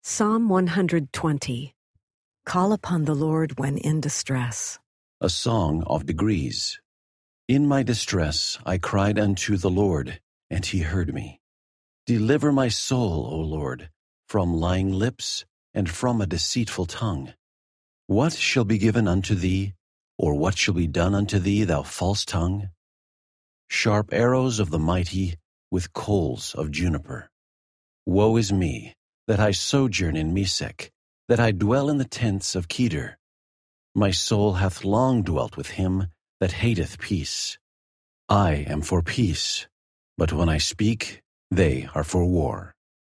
Psalm 120. Call upon the Lord when in distress. A song of degrees. In my distress I cried unto the Lord, and he heard me. Deliver my soul, O Lord, from lying lips and from a deceitful tongue. What shall be given unto thee, or what shall be done unto thee, thou false tongue? Sharp arrows of the mighty with coals of juniper. Woe is me, that I sojourn in Mesech, that I dwell in the tents of Kedar. My soul hath long dwelt with him that hateth peace. I am for peace, but when I speak, they are for war.